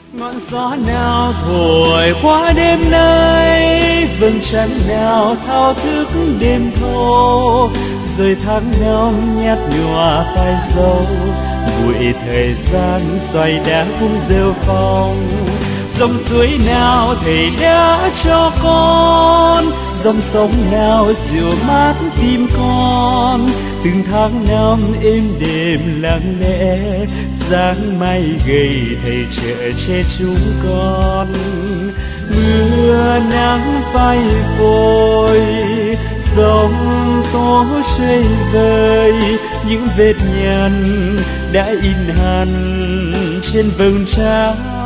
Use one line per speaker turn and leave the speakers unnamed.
Ngọn gió nào thổi qua đêm nay, vầng trăng nào thao thức đêm thâu, rồi tháng năm nhạt nhòa phai dấu, bụi thời gian xoay đá vung rêu phong. Dòng suối nào thầy đã cho con, dòng sông nào dịu mát tim con, từng tháng năm êm đềm lặng lẽ, dáng mai gầy thầy chở che chúng con. Mưa nắng phai phôi, giông tố chơi vơi, những vết nhăn đã in hằn trên vầng trán.